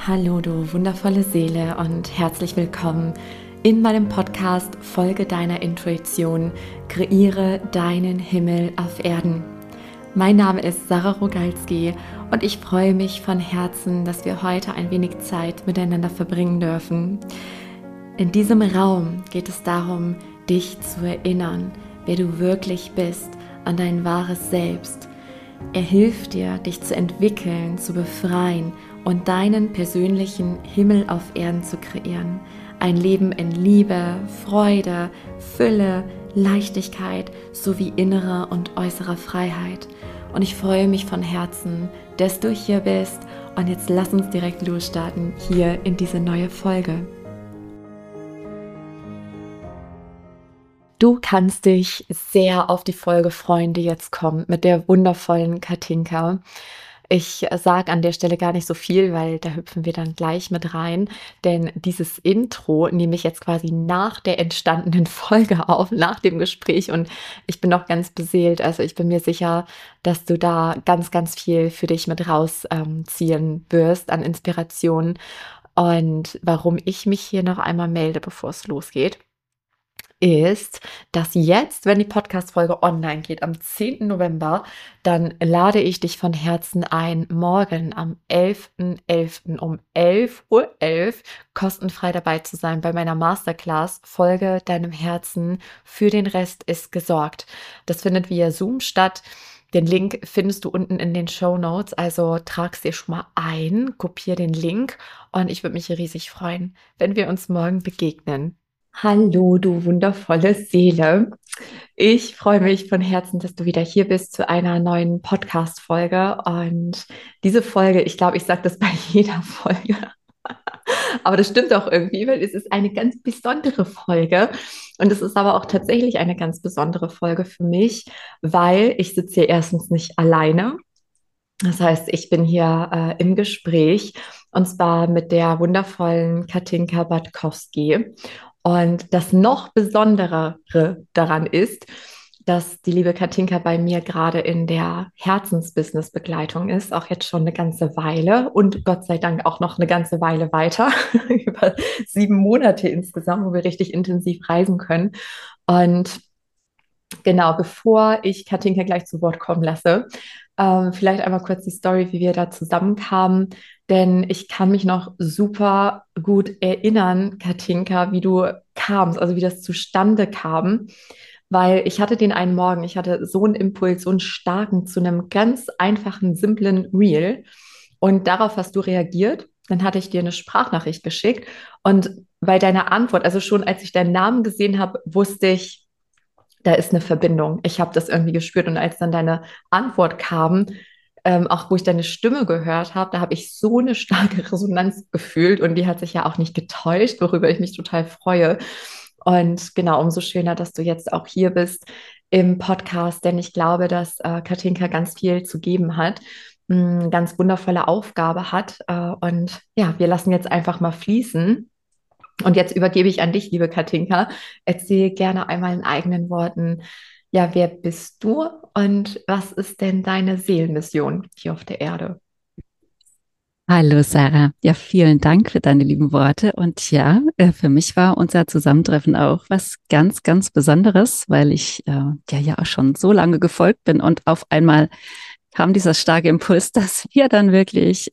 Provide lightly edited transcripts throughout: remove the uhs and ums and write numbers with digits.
Hallo du wundervolle Seele und herzlich willkommen in meinem Podcast Folge deiner Intuition, kreiere deinen Himmel auf Erden. Mein Name ist Sarah Rogalski und ich freue mich von Herzen, dass wir heute ein wenig Zeit miteinander verbringen dürfen. In diesem Raum geht es darum, dich zu erinnern, wer du wirklich bist, an dein wahres Selbst. Er hilft dir, dich zu entwickeln, zu befreien und deinen persönlichen Himmel auf Erden zu kreieren. Ein Leben in Liebe, Freude, Fülle, Leichtigkeit sowie innerer und äußerer Freiheit. Und ich freue mich von Herzen, dass du hier bist. Und jetzt lass uns direkt losstarten hier in diese neue Folge. Du kannst dich sehr auf die Folge freuen, die jetzt kommt, mit der wundervollen Katinka. Ich sage an der Stelle gar nicht so viel, weil da hüpfen wir dann gleich mit rein, denn dieses Intro nehme ich jetzt quasi nach der entstandenen Folge auf, nach dem Gespräch, und ich bin noch ganz beseelt. Also ich bin mir sicher, dass du da ganz, ganz viel für dich mit rausziehen wirst an Inspiration. Und warum ich mich hier noch einmal melde, bevor es losgeht, ist, dass jetzt, wenn die Podcast-Folge online geht, am 10. November, dann lade ich dich von Herzen ein, morgen am 11.11. um 11:11 Uhr kostenfrei dabei zu sein bei meiner Masterclass Folge deinem Herzen, für den Rest ist gesorgt. Das findet via Zoom statt. Den Link findest du unten in den Shownotes, also trag's dir schon mal ein, kopier den Link und ich würde mich riesig freuen, wenn wir uns morgen begegnen. Hallo, du wundervolle Seele. Ich freue mich von Herzen, dass du wieder hier bist zu einer neuen Podcast-Folge. Und diese Folge, ich glaube, ich sage das bei jeder Folge, aber das stimmt auch irgendwie, weil es ist eine ganz besondere Folge. Und es ist aber auch tatsächlich eine ganz besondere Folge für mich, weil ich sitze hier erstens nicht alleine. Das heißt, ich bin hier im Gespräch, und zwar mit der wundervollen Katinka Batkowski. Und das noch Besondere daran ist, dass die liebe Katinka bei mir gerade in der Herzensbusiness-Begleitung ist, auch jetzt schon eine ganze Weile und Gott sei Dank auch noch eine ganze Weile weiter, über 7 Monate insgesamt, wo wir richtig intensiv reisen können. Und genau, bevor ich Katinka gleich zu Wort kommen lasse, vielleicht einmal kurz die Story, wie wir da zusammenkamen. Denn ich kann mich noch super gut erinnern, Katinka, wie du kamst, also wie das zustande kam. Weil ich hatte den einen Morgen, ich hatte so einen Impuls, so einen starken zu einem ganz einfachen, simplen Reel. Und darauf hast du reagiert. Dann hatte ich dir eine Sprachnachricht geschickt. Und bei deiner Antwort, also schon als ich deinen Namen gesehen habe, wusste ich, da ist eine Verbindung. Ich habe das irgendwie gespürt. Und als dann deine Antwort kam, auch wo ich deine Stimme gehört habe, da habe ich so eine starke Resonanz gefühlt, und die hat sich ja auch nicht getäuscht, worüber ich mich total freue. Und genau, umso schöner, dass du jetzt auch hier bist im Podcast, denn ich glaube, dass Katinka ganz viel zu geben hat, eine ganz wundervolle Aufgabe hat. Und ja, wir lassen jetzt einfach mal fließen. Und jetzt übergebe ich an dich, liebe Katinka. Erzähl gerne einmal in eigenen Worten, ja, wer bist du und was ist denn deine Seelenmission hier auf der Erde? Hallo Sarah, ja, vielen Dank für deine lieben Worte. Und ja, für mich war unser Zusammentreffen auch was ganz, ganz Besonderes, weil ich ja auch schon so lange gefolgt bin, und auf einmal kam dieser starke Impuls, dass wir dann wirklich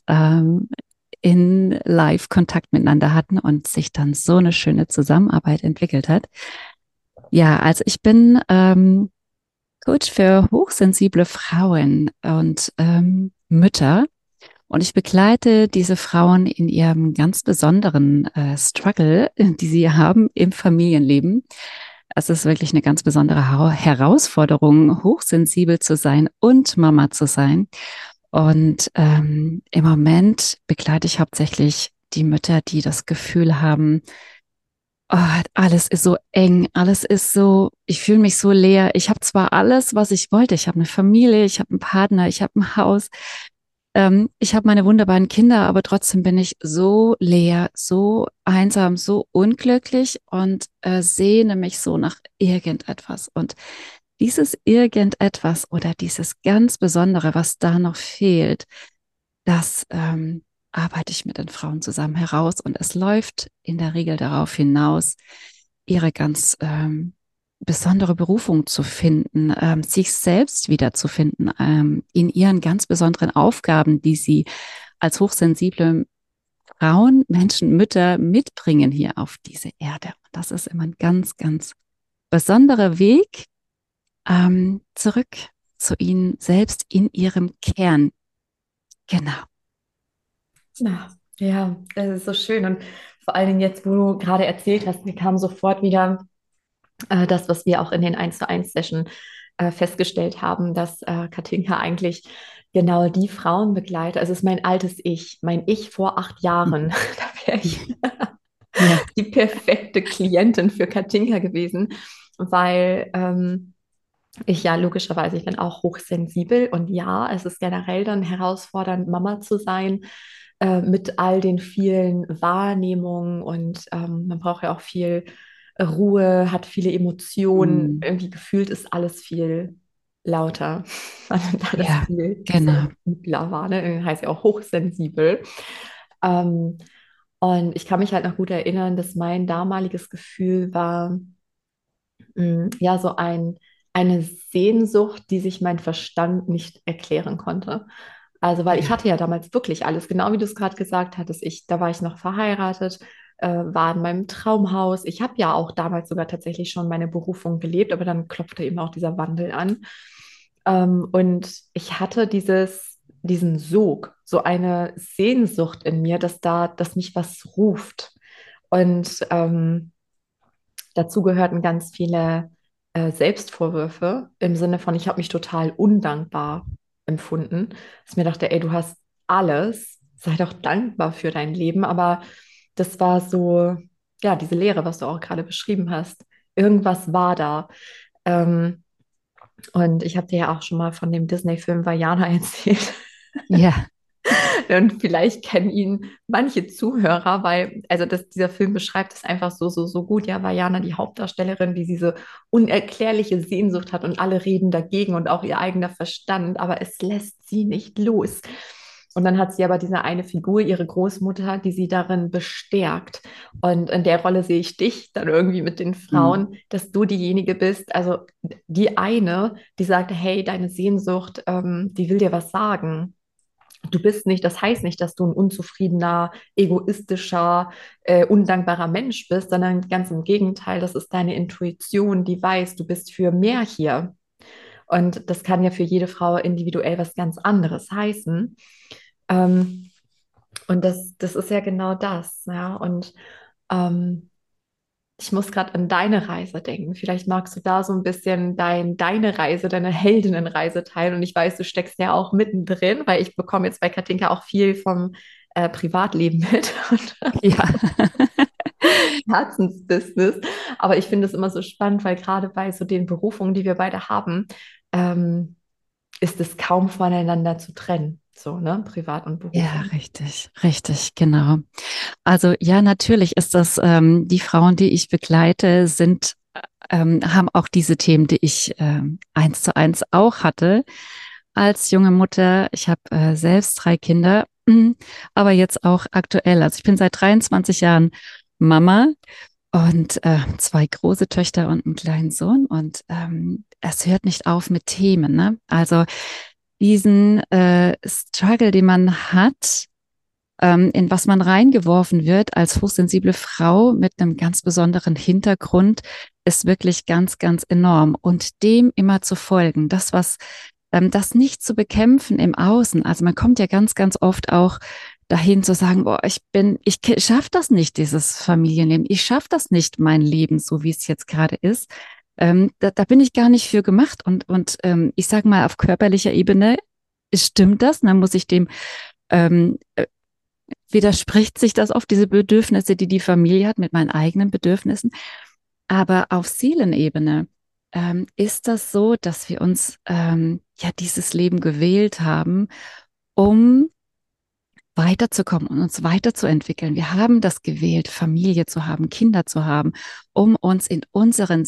in Live-Kontakt miteinander hatten und sich dann so eine schöne Zusammenarbeit entwickelt hat. Ja, also ich bin Coach für hochsensible Frauen und Mütter. Und ich begleite diese Frauen in ihrem ganz besonderen Struggle, die sie haben im Familienleben. Es ist wirklich eine ganz besondere Herausforderung, hochsensibel zu sein und Mama zu sein. Und im Moment begleite ich hauptsächlich die Mütter, die das Gefühl haben, oh, alles ist so eng, alles ist so, ich fühle mich so leer. Ich habe zwar alles, was ich wollte. Ich habe eine Familie, ich habe einen Partner, ich habe ein Haus, ich habe meine wunderbaren Kinder, aber trotzdem bin ich so leer, so einsam, so unglücklich und sehne mich so nach irgendetwas. Und dieses irgendetwas oder dieses ganz Besondere, was da noch fehlt, das arbeite ich mit den Frauen zusammen heraus und es läuft in der Regel darauf hinaus, ihre ganz besondere Berufung zu finden, sich selbst wiederzufinden, in ihren ganz besonderen Aufgaben, die sie als hochsensible Frauen, Menschen, Mütter mitbringen hier auf diese Erde. Und das ist immer ein ganz, ganz besonderer Weg, zurück zu ihnen selbst in ihrem Kern. Genau. Ja, ja, das ist so schön. Und vor allen Dingen jetzt, wo du gerade erzählt hast, mir kam sofort wieder das, was wir auch in den 1:1 Session festgestellt haben, dass Katinka eigentlich genau die Frauen begleitet. Also es ist mein altes Ich, mein Ich vor 8 Jahren. Da wäre ich Ja. die perfekte Klientin für Katinka gewesen, weil ich ja logischerweise, ich bin auch hochsensibel und ja, es ist generell dann herausfordernd, Mama zu sein, mit all den vielen Wahrnehmungen und man braucht ja auch viel Ruhe, hat viele Emotionen. Mm. Irgendwie gefühlt ist alles viel lauter. Man nimmt alles Ja, viel genau. sensibler wahr, ne? Heißt ja auch hochsensibel. Ähm, und ich kann mich halt noch gut erinnern, dass mein damaliges Gefühl war, ja, so eine Sehnsucht, die sich mein Verstand nicht erklären konnte. Also, weil ich Ja. hatte ja damals wirklich alles, genau wie du es gerade gesagt hattest. Da war ich noch verheiratet, war in meinem Traumhaus. Ich habe ja auch damals sogar tatsächlich schon meine Berufung gelebt, aber dann klopfte eben auch dieser Wandel an. Und ich hatte diesen Sog, so eine Sehnsucht in mir, dass mich was ruft. Und dazu gehörten ganz viele Selbstvorwürfe im Sinne von, ich habe mich total undankbar empfunden. Dass ich mir dachte, ey, du hast alles, sei doch dankbar für dein Leben. Aber das war so, ja, diese Leere, was du auch gerade beschrieben hast. Irgendwas war da. Ähm, und ich habe dir ja auch schon mal von dem Disney-Film Vajana erzählt. Ja. Und vielleicht kennen ihn manche Zuhörer, weil, also dieser Film beschreibt es einfach so gut. Ja, Vajana, die Hauptdarstellerin, die diese unerklärliche Sehnsucht hat und alle reden dagegen und auch ihr eigener Verstand, aber es lässt sie nicht los. Und dann hat sie aber diese eine Figur, ihre Großmutter, die sie darin bestärkt. Und in der Rolle sehe ich dich dann irgendwie mit den Mm. Frauen, dass du diejenige bist, also die eine, die sagt, hey, deine Sehnsucht, die will dir was sagen. Du bist nicht, das heißt nicht, dass du ein unzufriedener, egoistischer, undankbarer Mensch bist, sondern ganz im Gegenteil, das ist deine Intuition, die weiß, du bist für mehr hier. Und das kann ja für jede Frau individuell was ganz anderes heißen. Ähm, und das ist ja genau das. Ja? Und ähm, ich muss gerade an deine Reise denken. Vielleicht magst du da so ein bisschen deine Reise, deine Heldinnenreise teilen. Und ich weiß, du steckst ja auch mittendrin, weil ich bekomme jetzt bei Katinka auch viel vom Privatleben mit und Ja. Herzensbusiness. Aber ich finde es immer so spannend, weil gerade bei so den Berufungen, die wir beide haben, ähm, ist es kaum voneinander zu trennen. So, ne? Privat und Ja, Berufung. richtig, richtig, genau. Also ja, natürlich ist das, die Frauen, die ich begleite, haben auch diese Themen, die ich 1:1 auch hatte als junge Mutter. Ich habe selbst 3 Kinder, aber jetzt auch aktuell. Also ich bin seit 23 Jahren Mama und 2 große Töchter und einen kleinen Sohn. Und es hört nicht auf mit Themen, ne? Also diesen Struggle, den man hat, in was man reingeworfen wird als hochsensible Frau mit einem ganz besonderen Hintergrund, ist wirklich ganz, ganz enorm. Und dem immer zu folgen, das nicht zu bekämpfen im Außen. Also man kommt ja ganz, ganz oft auch dahin zu sagen, boah, ich schaffe das nicht, dieses Familienleben. Ich schaffe das nicht, mein Leben, so wie es jetzt gerade ist. Da bin ich gar nicht für gemacht. Und ich sage mal, auf körperlicher Ebene stimmt das. Dann muss ich dem ähm, widerspricht sich das oft, diese Bedürfnisse, die die Familie hat, mit meinen eigenen Bedürfnissen. Aber auf Seelenebene ist das so, dass wir uns ja dieses Leben gewählt haben, um weiterzukommen und uns weiterzuentwickeln. Wir haben das gewählt, Familie zu haben, Kinder zu haben, um uns in unseren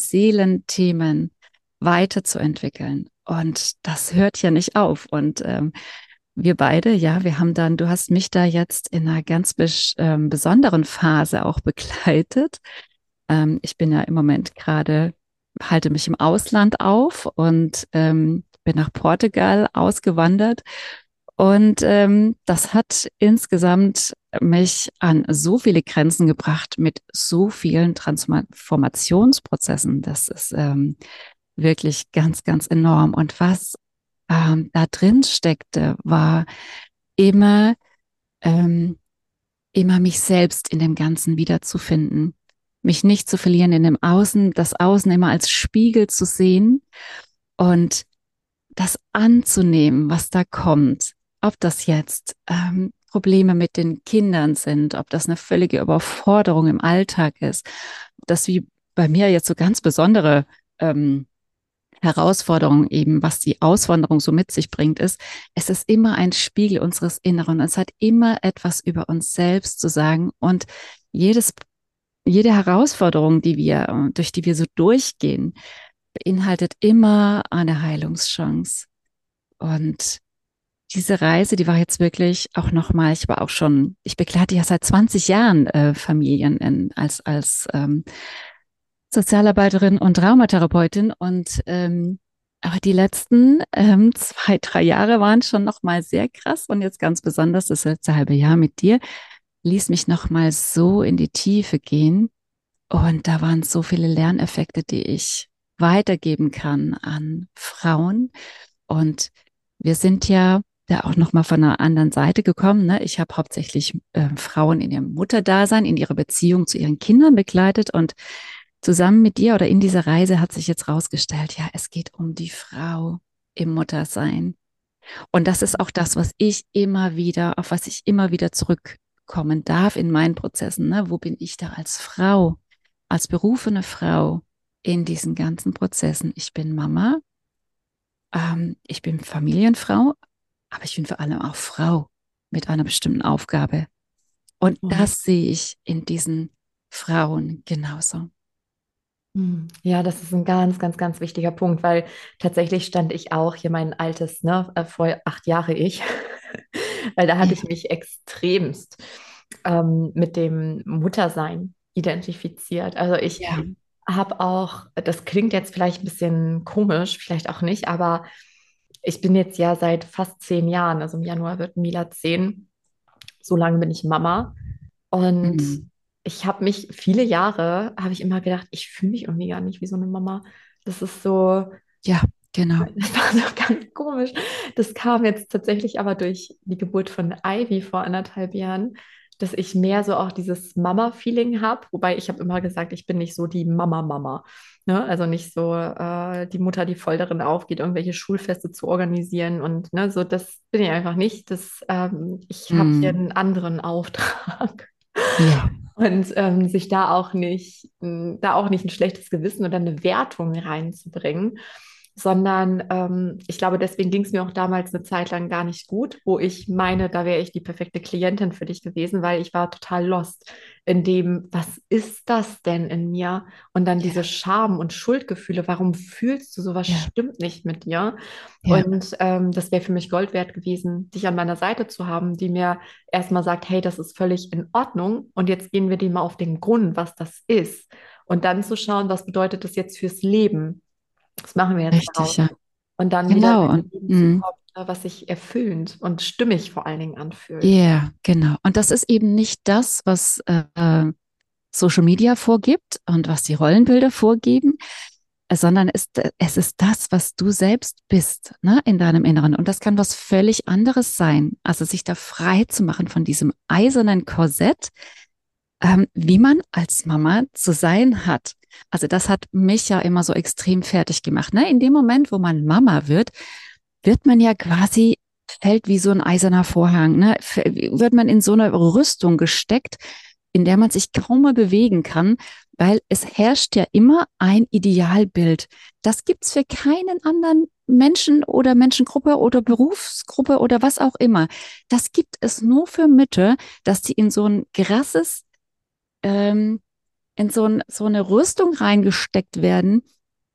Seelenthemen weiterzuentwickeln. Und das hört ja nicht auf. Und wir beide, ja, wir haben dann, du hast mich da jetzt in einer ganz besonderen Phase auch begleitet. Ich bin ja im Moment gerade, halte mich im Ausland auf und bin nach Portugal ausgewandert. Und das hat insgesamt mich an so viele Grenzen gebracht mit so vielen Transformationsprozessen. Das ist wirklich ganz, ganz enorm. Und was da drin steckte, war immer, ähm, immer mich selbst in dem Ganzen wiederzufinden, mich nicht zu verlieren in dem Außen, das Außen immer als Spiegel zu sehen und das anzunehmen, was da kommt. Ob das jetzt Probleme mit den Kindern sind, ob das eine völlige Überforderung im Alltag ist, ob das wie bei mir jetzt so ganz besondere Herausforderung eben, was die Auswanderung so mit sich bringt, ist, es ist immer ein Spiegel unseres Inneren. Es hat immer etwas über uns selbst zu sagen und jedes, jede Herausforderung, durch die wir so durchgehen, beinhaltet immer eine Heilungschance. Und diese Reise, die war jetzt wirklich auch nochmal, ich begleite ja seit 20 Jahren Familien als Sozialarbeiterin und Traumatherapeutin und aber die letzten 2, 3 Jahre waren schon noch mal sehr krass und jetzt ganz besonders das letzte halbe Jahr mit dir ließ mich noch mal so in die Tiefe gehen und da waren so viele Lerneffekte, die ich weitergeben kann an Frauen und wir sind ja da auch noch mal von einer anderen Seite gekommen. Ne? Ich habe hauptsächlich Frauen in ihrem Mutterdasein, in ihrer Beziehung zu ihren Kindern begleitet und zusammen mit dir oder in dieser Reise hat sich jetzt rausgestellt, ja, es geht um die Frau im Muttersein. Und das ist auch das, auf was ich immer wieder zurückkommen darf in meinen Prozessen. Ne? Wo bin ich da als Frau, als berufene Frau in diesen ganzen Prozessen? Ich bin Mama, ich bin Familienfrau, aber ich bin vor allem auch Frau mit einer bestimmten Aufgabe. Und Mhm. das sehe ich in diesen Frauen genauso. Ja, das ist ein ganz, ganz, ganz wichtiger Punkt, weil tatsächlich stand ich auch hier mein altes, ne, vor 8 Jahre ich, weil da hatte Ja, ich mich extremst mit dem Muttersein identifiziert. Also ich ja. habe auch, das klingt jetzt vielleicht ein bisschen komisch, vielleicht auch nicht, aber ich bin jetzt ja seit fast 10 Jahren, also im Januar wird Mila 10, so lange bin ich Mama. Und Mhm. ich habe mich, viele Jahre, habe ich immer gedacht, ich fühle mich irgendwie gar nicht wie so eine Mama. Das ist so, Ja, genau. das war so ganz komisch. Das kam jetzt tatsächlich aber durch die Geburt von Ivy vor 1,5 Jahren, dass ich mehr so auch dieses Mama-Feeling habe. Wobei ich habe immer gesagt, ich bin nicht so die Mama-Mama. Ne? Also nicht so die Mutter, die voll darin aufgeht, irgendwelche Schulfeste zu organisieren. Und ne, so, das bin ich einfach nicht. Ich habe hier Mhm. einen anderen Auftrag. Ja, Und sich da auch nicht ein schlechtes Gewissen oder eine Wertung reinzubringen, sondern ich glaube, deswegen ging es mir auch damals eine Zeit lang gar nicht gut, wo ich meine, da wäre ich die perfekte Klientin für dich gewesen, weil ich war total lost in dem, was ist das denn in mir? Und dann diese ja, Scham und Schuldgefühle, warum fühlst du sowas ja, stimmt nicht mit dir? ja, Und das wäre für mich Gold wert gewesen, dich an meiner Seite zu haben, die mir erstmal sagt, hey, das ist völlig in Ordnung und jetzt gehen wir dem mal auf den Grund, was das ist. Und dann zu schauen, was bedeutet das jetzt fürs Leben? Was machen wir jetzt richtig, daraus? ja. Und dann wieder in Genau. ein Und Leben zu kommen, was sich erfüllend und stimmig vor allen Dingen anfühlt. ja, genau. Und das ist eben nicht das, was Social Media vorgibt und was die Rollenbilder vorgeben, sondern es ist das, was du selbst bist, ne, in deinem Inneren. Und das kann was völlig anderes sein. Also sich da frei zu machen von diesem eisernen Korsett, wie man als Mama zu sein hat. Also das hat mich ja immer so extrem fertig gemacht. Ne? In dem Moment, wo man Mama wird, wird man ja quasi, fällt wie so ein eiserner Vorhang, ne? Wird man in so eine Rüstung gesteckt, in der man sich kaum mehr bewegen kann, weil es herrscht ja immer ein Idealbild. Das gibt's für keinen anderen Menschen oder Menschengruppe oder Berufsgruppe oder was auch immer. Das gibt es nur für Mütter, dass die in so ein grasses ähm, so eine Rüstung reingesteckt werden,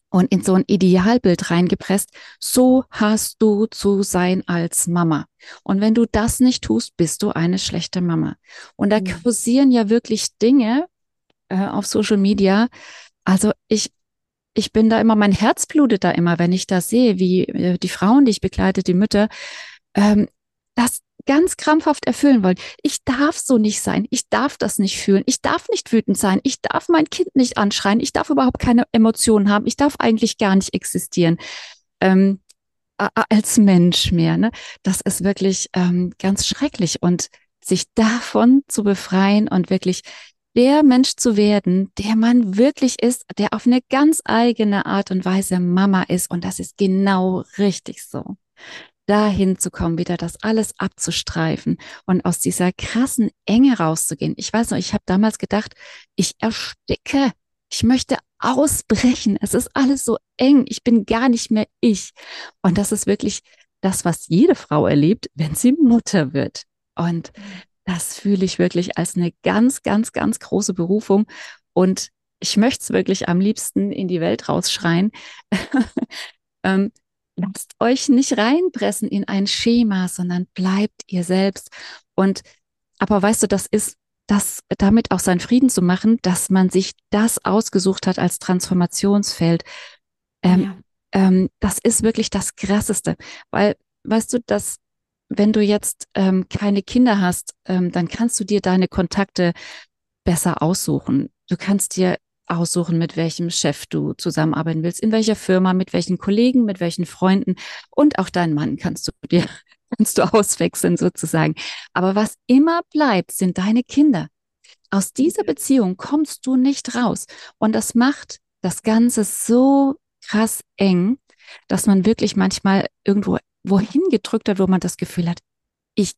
und in so ein Idealbild reingepresst. So hast du zu sein als Mama. Und wenn du das nicht tust, bist du eine schlechte Mama. Und da Mhm. kursieren ja wirklich Dinge auf Social Media. Also ich bin da immer, mein Herz blutet da immer, wenn ich das sehe, wie die Frauen, die ich begleite, die Mütter, ähm, das ganz krampfhaft erfüllen wollen. Ich darf so nicht sein. Ich darf das nicht fühlen. Ich darf nicht wütend sein. Ich darf mein Kind nicht anschreien. Ich darf überhaupt keine Emotionen haben. Ich darf eigentlich gar nicht existieren. Ähm, als Mensch mehr. Ne? Das ist wirklich ganz schrecklich. Und sich davon zu befreien und wirklich der Mensch zu werden, der man wirklich ist, der auf eine ganz eigene Art und Weise Mama ist. Und das ist genau richtig so. Dahin zu kommen, wieder das alles abzustreifen und aus dieser krassen Enge rauszugehen. Ich weiß noch, ich habe damals gedacht, ich ersticke. Ich möchte ausbrechen. Es ist alles so eng. Ich bin gar nicht mehr ich. Und das ist wirklich das, was jede Frau erlebt, wenn sie Mutter wird. Und das fühle ich wirklich als eine ganz, ganz, ganz große Berufung. Und ich möchte es wirklich am liebsten in die Welt rausschreien. ähm, lasst euch nicht reinpressen in ein Schema, sondern bleibt ihr selbst. Und aber weißt du, das ist das damit auch seinen Frieden zu machen, dass man sich das ausgesucht hat als Transformationsfeld. Ähm, Ja, das ist wirklich das Krasseste, weil weißt du, dass wenn du jetzt keine Kinder hast, dann kannst du dir deine Kontakte besser aussuchen. Du kannst dir aussuchen, mit welchem Chef du zusammenarbeiten willst, in welcher Firma, mit welchen Kollegen, mit welchen Freunden und auch deinen Mann kannst du dir kannst du auswechseln sozusagen. Aber was immer bleibt, sind deine Kinder. Aus dieser Beziehung kommst du nicht raus. Und das macht das Ganze so krass eng, dass man wirklich manchmal irgendwo wohin gedrückt hat, wo man das Gefühl hat, ich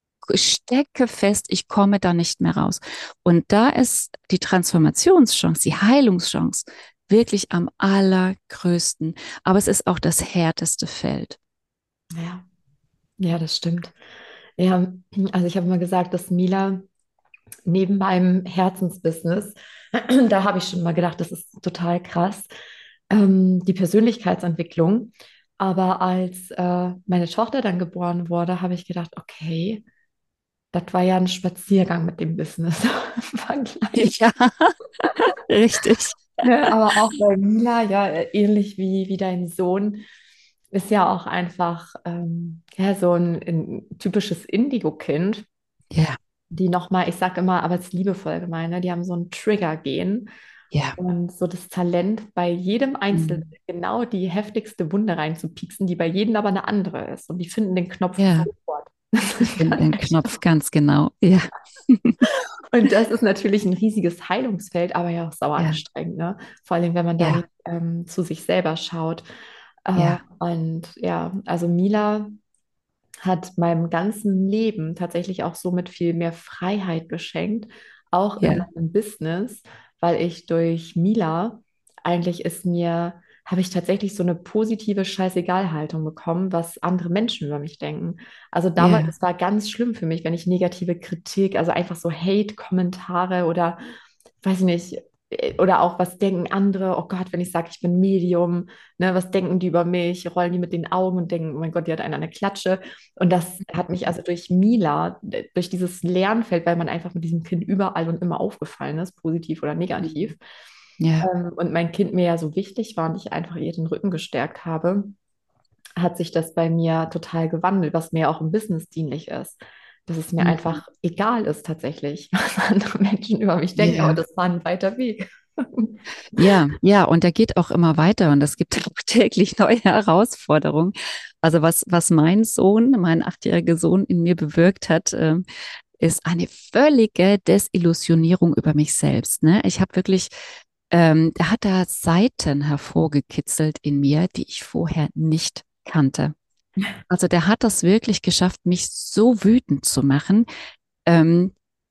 stecke fest, ich komme da nicht mehr raus. Und da ist die Transformationschance, die Heilungschance wirklich am allergrößten. Aber es ist auch das härteste Feld. ja, ja, das stimmt. Ja, also ich habe immer gesagt, dass Mila neben meinem Herzensbusiness, da habe ich schon mal gedacht, das ist total krass, die Persönlichkeitsentwicklung. Aber als meine Tochter dann geboren wurde, habe ich gedacht, okay, das war ja ein Spaziergang mit dem Business im Vergleich. Ja, richtig. Ne? Aber auch bei Mila, ja, ähnlich wie dein Sohn, ist ja auch einfach ja, so ein typisches Indigo-Kind, Ja, die nochmal, ich sage immer, aber es ist liebevoll gemeint, ne? Die haben so ein Trigger-Gen ja. und so das Talent, bei jedem Einzelnen Mhm. genau die heftigste Wunde reinzupieksen, die bei jedem aber eine andere ist. Und die finden den Knopf Ja, sofort. die finden den Knopf ganz genau. Ja, Und das ist natürlich ein riesiges Heilungsfeld, aber ja auch sauer ja, anstrengend, ne? Vor allem, wenn man da ja, nicht zu sich selber schaut. ja, Und ja, also Mila hat meinem ganzen Leben tatsächlich auch somit viel mehr Freiheit geschenkt, auch in ja, meinem Business, weil ich durch Mila eigentlich habe ich tatsächlich so eine positive Scheißegal-Haltung bekommen, was andere Menschen über mich denken. Also damals, ja, es war ganz schlimm für mich, wenn ich negative Kritik, also einfach so Hate-Kommentare oder weiß ich nicht, oder auch, was denken andere, oh Gott, wenn ich sage, ich bin Medium, ne, was denken die über mich, rollen die mit den Augen und denken, oh mein Gott, die hat eine Klatsche. Und das hat mich also durch Mila, durch dieses Lernfeld, weil man einfach mit diesem Kind überall und immer aufgefallen ist, positiv oder negativ, mhm, ja, und mein Kind mir ja so wichtig war und ich einfach ihr den Rücken gestärkt habe, hat sich das bei mir total gewandelt, was mir auch im Business dienlich ist. Dass es mir mhm, einfach egal ist tatsächlich, was andere Menschen über mich denken, aber ja. das war ein weiter Weg. Ja, ja, und der geht auch immer weiter und es gibt auch täglich neue Herausforderungen. Also was mein Sohn, mein 8-jähriger Sohn in mir bewirkt hat, ist eine völlige Desillusionierung über mich selbst. Ne? Ich habe wirklich, der hat da Seiten hervorgekitzelt in mir, die ich vorher nicht kannte. Also der hat das wirklich geschafft, mich so wütend zu machen. Ähm,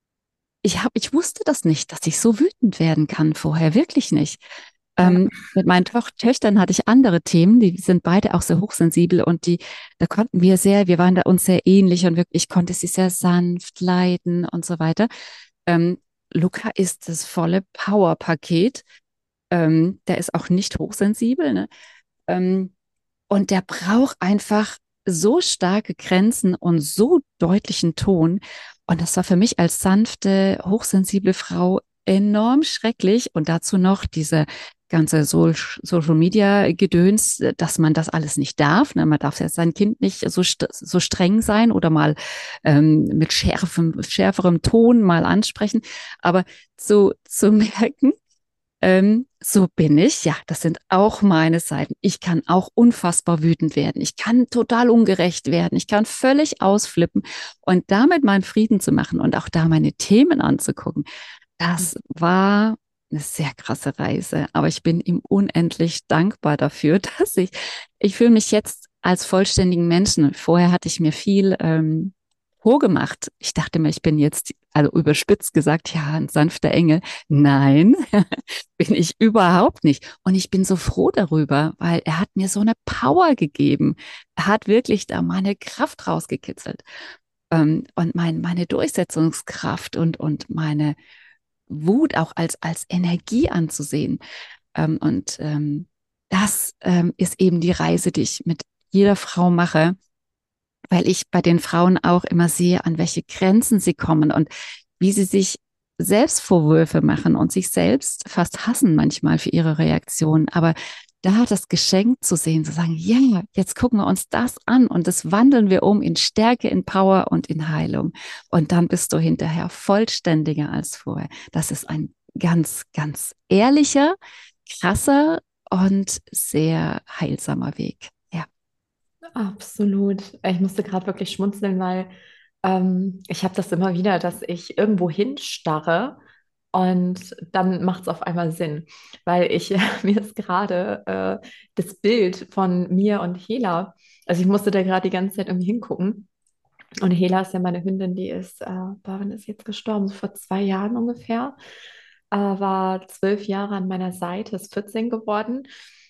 ich wusste das nicht, dass ich so wütend werden kann vorher, wirklich nicht. Ja. Mit meinen Töchtern hatte ich andere Themen, die sind beide auch sehr hochsensibel und da konnten wir waren da uns sehr ähnlich und wirklich, ich konnte sie sehr sanft leiten und so weiter. Ähm, Luca ist das volle Powerpaket Der ist auch nicht hochsensibel, ne? Ähm, und der braucht einfach so starke Grenzen und so deutlichen Ton. Und das war für mich als sanfte, hochsensible Frau enorm schrecklich. Und dazu noch diese ganze Social Media Gedöns, dass man das alles nicht darf. Ne? Man darf ja sein Kind nicht so streng sein oder mal mit schärferem Ton mal ansprechen. Aber zu merken, so bin ich. Ja, das sind auch meine Seiten. Ich kann auch unfassbar wütend werden. Ich kann total ungerecht werden. Ich kann völlig ausflippen und damit meinen Frieden zu machen und auch da meine Themen anzugucken. Das war eine sehr krasse Reise, aber ich bin ihm unendlich dankbar dafür, ich fühle mich jetzt als vollständigen Menschen. Vorher hatte ich mir viel vorgemacht. Ich dachte mir, ich bin jetzt, also überspitzt gesagt, ja, ein sanfter Engel. Nein, bin ich überhaupt nicht. Und ich bin so froh darüber, weil er hat mir so eine Power gegeben. Er hat wirklich da meine Kraft rausgekitzelt. Und meine Durchsetzungskraft und meine Wut auch als Energie anzusehen. Das ist eben die Reise, die ich mit jeder Frau mache, weil ich bei den Frauen auch immer sehe, an welche Grenzen sie kommen und wie sie sich Selbstvorwürfe machen und sich selbst fast hassen manchmal für ihre Reaktionen. Aber da das Geschenk zu sehen, zu sagen, ja, jetzt gucken wir uns das an und das wandeln wir um in Stärke, in Power und in Heilung. Und dann bist du hinterher vollständiger als vorher. Das ist ein ganz, ganz ehrlicher, krasser und sehr heilsamer Weg. Ja. Absolut. Ich musste gerade wirklich schmunzeln, weil ich habe das immer wieder, dass ich irgendwo hinstarre und dann macht es auf einmal Sinn, weil ich mir ist gerade das Bild von mir und Hela, also ich musste da gerade die ganze Zeit irgendwie hingucken. Und Hela ist ja meine Hündin, die ist, wann ist jetzt gestorben? So vor 2 Jahren ungefähr. War 12 Jahre an meiner Seite, ist 14 geworden.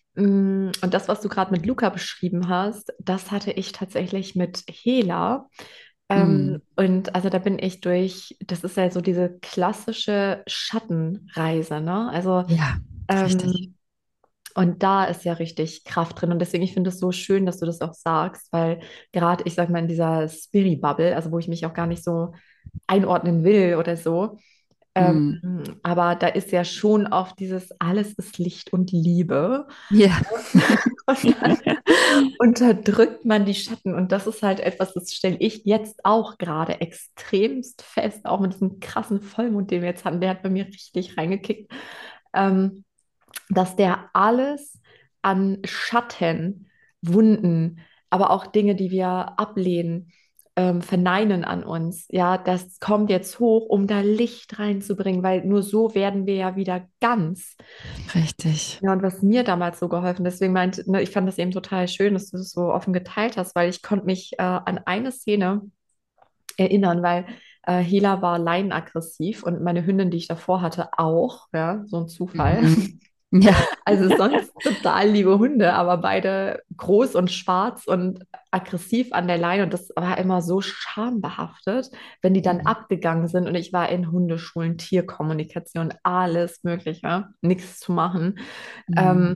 Und das, was du gerade mit Luca beschrieben hast, das hatte ich tatsächlich mit Hela. Mm. Und also da bin ich durch, das ist ja so diese klassische Schattenreise, ne? Also Ja, richtig. ähm, und da ist ja richtig Kraft drin. Und deswegen, ich finde es so schön, dass du das auch sagst, weil gerade, ich sag mal, in dieser Spirit-Bubble, also wo ich mich auch gar nicht so einordnen will oder so, ähm, Mm. aber da ist ja schon auch dieses alles ist Licht und Liebe. Ja. Und dann unterdrückt man die Schatten. Und das ist halt etwas, das stelle ich jetzt auch gerade extremst fest, auch mit diesem krassen Vollmond, den wir jetzt hatten. Der hat bei mir richtig reingekickt. Ähm, Dass der alles an Schatten, Wunden, aber auch Dinge, die wir ablehnen, verneinen an uns. Ja, das kommt jetzt hoch, um da Licht reinzubringen, weil nur so werden wir ja wieder ganz. Richtig. Ja, und was mir damals so geholfen, deswegen meinte, ne, ich fand das eben total schön, dass du das so offen geteilt hast, weil ich konnte mich an eine Szene erinnern, weil Hela war laienaggressiv und meine Hündin, die ich davor hatte, auch, ja, so ein Zufall. Mhm. Ja, Also sonst total liebe Hunde, aber beide groß und schwarz und aggressiv an der Leine. Und das war immer so schambehaftet, wenn die dann mhm. abgegangen sind. Und ich war in Hundeschulen, Tierkommunikation, alles Mögliche, nichts zu machen. Mhm. Ähm,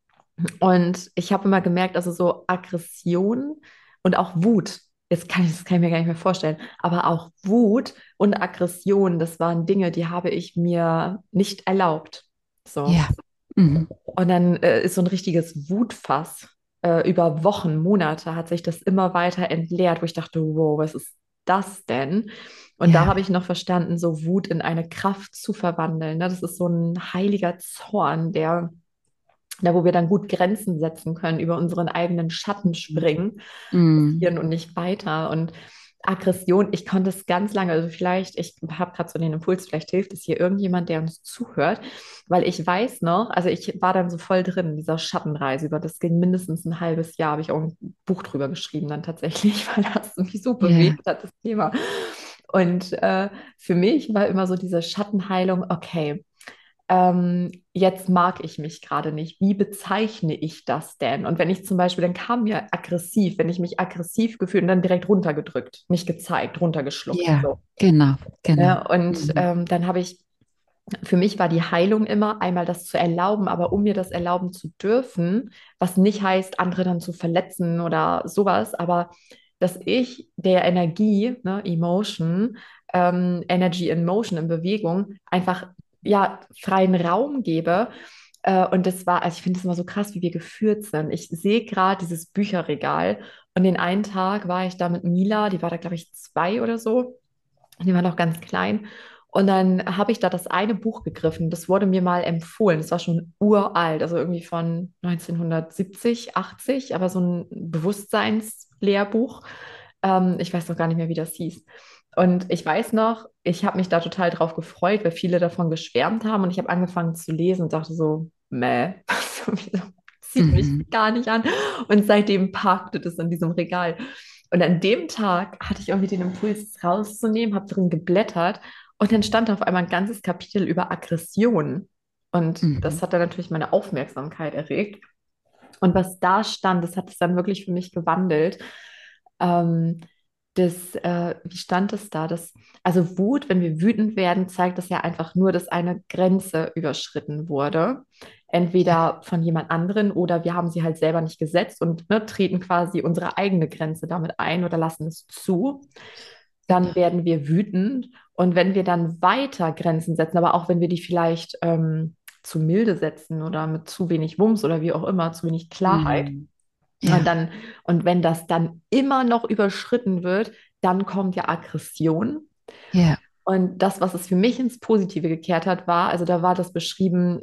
und ich habe immer gemerkt, also so Aggression und auch Wut, das kann ich mir gar nicht mehr vorstellen, aber auch Wut und Aggression, das waren Dinge, die habe ich mir nicht erlaubt. So. Ja. Mhm. Und dann ist so ein richtiges Wutfass. Über Wochen, Monate hat sich das immer weiter entleert, wo ich dachte, wow, was ist das denn? Und da Ja. habe ich noch verstanden, so Wut in eine Kraft zu verwandeln. Ne? Das ist so ein heiliger Zorn, da wo wir dann gut Grenzen setzen können, über unseren eigenen Schatten springen, Mhm. und nicht weiter. Und Aggression, ich konnte es ganz lange, also vielleicht, ich habe gerade so den Impuls, vielleicht hilft es hier irgendjemand, der uns zuhört, weil ich weiß noch, also ich war dann so voll drin in dieser Schattenreise, über das ging mindestens ein halbes Jahr, habe ich auch ein Buch drüber geschrieben dann tatsächlich, weil das mich so Ja. bewegt hat, das Thema. Und für mich war immer so diese Schattenheilung, okay, jetzt mag ich mich gerade nicht. Wie bezeichne ich das denn? Und wenn ich zum Beispiel, dann kam mir aggressiv, wenn ich mich aggressiv gefühlt und dann direkt runtergedrückt, nicht gezeigt, runtergeschluckt. Ja. So. Genau. Genau. Ja, und Mhm. dann habe ich für mich war die Heilung immer einmal das zu erlauben, aber um mir das erlauben zu dürfen, was nicht heißt, andere dann zu verletzen oder sowas, aber dass ich der Energie, ne, Emotion, Energy in Motion, in Bewegung, einfach ja freien Raum gebe. Und das war, also ich finde es immer so krass, wie wir geführt sind. Ich sehe gerade dieses Bücherregal und den einen Tag war ich da mit Mila, die war da, glaube ich, 2 oder so. Die war noch ganz klein. Und dann habe ich da das eine Buch gegriffen. Das wurde mir mal empfohlen. Das war schon uralt, also irgendwie von 1970, 80, aber so ein Bewusstseinslehrbuch. Ich weiß noch gar nicht mehr, wie das hieß. Und ich weiß noch, ich habe mich da total drauf gefreut, weil viele davon geschwärmt haben. Und ich habe angefangen zu lesen und dachte so, meh, sieht mich Mhm. gar nicht an. Und seitdem parkte das in diesem Regal. Und an dem Tag hatte ich irgendwie den Impuls, es rauszunehmen, habe drin geblättert und dann stand da auf einmal ein ganzes Kapitel über Aggression. Und das Mhm. hat dann natürlich meine Aufmerksamkeit erregt. Und was da stand, das hat es dann wirklich für mich gewandelt. Ähm, wie stand es da? Also Wut, wenn wir wütend werden, zeigt das ja einfach nur, dass eine Grenze überschritten wurde. Ja, Entweder von jemand anderen oder wir haben sie halt selber nicht gesetzt und ne, treten quasi unsere eigene Grenze damit ein oder lassen es zu. Dann genau. werden wir wütend. Und wenn wir dann weiter Grenzen setzen, aber auch wenn wir die vielleicht zu milde setzen oder mit zu wenig Wumms oder wie auch immer, zu wenig Klarheit, Mhm. und Ja, dann, und wenn das dann immer noch überschritten wird, dann kommt ja Aggression. ja, Und das, was es für mich ins Positive gekehrt hat, war, also da war das beschrieben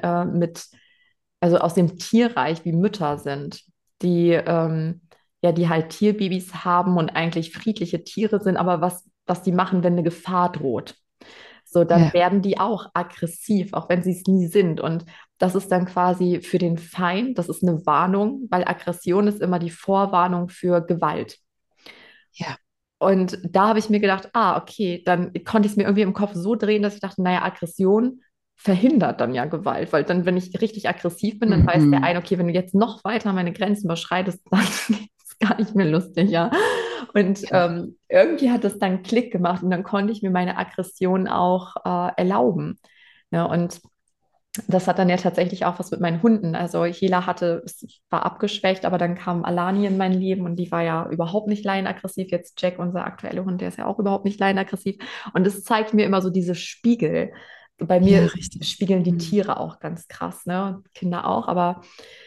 also aus dem Tierreich, wie Mütter sind, die, ja, die halt Tierbabys haben und eigentlich friedliche Tiere sind, aber was die machen, wenn eine Gefahr droht. So, dann ja, werden die auch aggressiv, auch wenn sie es nie sind. Und das ist dann quasi für den Feind, das ist eine Warnung, weil Aggression ist immer die Vorwarnung für Gewalt. ja, Und da habe ich mir gedacht, ah, okay, dann konnte ich es mir irgendwie im Kopf so drehen, dass ich dachte, naja, Aggression verhindert dann ja Gewalt, weil dann, wenn ich richtig aggressiv bin, dann weiß der mhm. ein, okay, wenn du jetzt noch weiter meine Grenzen überschreitest, dann ist es gar nicht mehr lustig, ja. Und Genau. irgendwie hat das dann Klick gemacht und dann konnte ich mir meine Aggression auch erlauben. Ne? Und das hat dann ja tatsächlich auch was mit meinen Hunden. Also Hela es war abgeschwächt, aber dann kam Alani in mein Leben und die war ja überhaupt nicht laienaggressiv. Jetzt Jack, unser aktueller Hund, der ist ja auch überhaupt nicht laienaggressiv. Und es zeigt mir immer so diese Spiegel. Bei Ja, mir richtig. spiegeln die Mhm. Tiere auch ganz krass, ne? Und Kinder auch, aber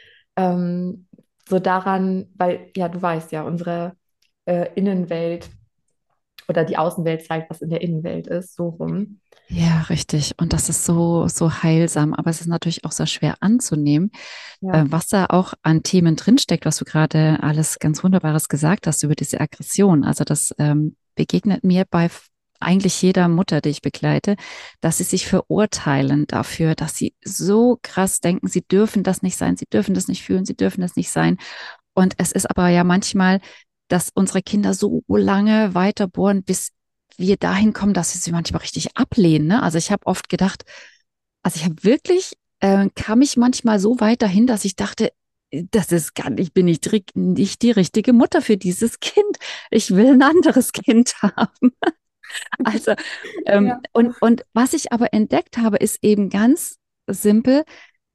ähm, so daran, weil ja, du weißt ja, unsere Innenwelt oder die Außenwelt zeigt, was in der Innenwelt ist, so rum. Ja, richtig. Und das ist so, so heilsam. Aber es ist natürlich auch sehr schwer anzunehmen, Ja, was da auch an Themen drinsteckt, was du gerade alles ganz Wunderbares gesagt hast über diese Aggression. Also das begegnet mir bei eigentlich jeder Mutter, die ich begleite, dass sie sich verurteilen dafür, dass sie so krass denken, sie dürfen das nicht sein, sie dürfen das nicht fühlen, sie dürfen das nicht sein. Und es ist aber ja manchmal, dass unsere Kinder so lange weiterbohren, bis wir dahin kommen, dass wir sie manchmal richtig ablehnen. Ne? Also ich habe oft gedacht, also ich habe wirklich, kam ich manchmal so weit dahin, dass ich dachte, das ist gar nicht, bin ich nicht die richtige Mutter für dieses Kind. Ich will ein anderes Kind haben. Also, ja, und was ich aber entdeckt habe, ist eben ganz simpel,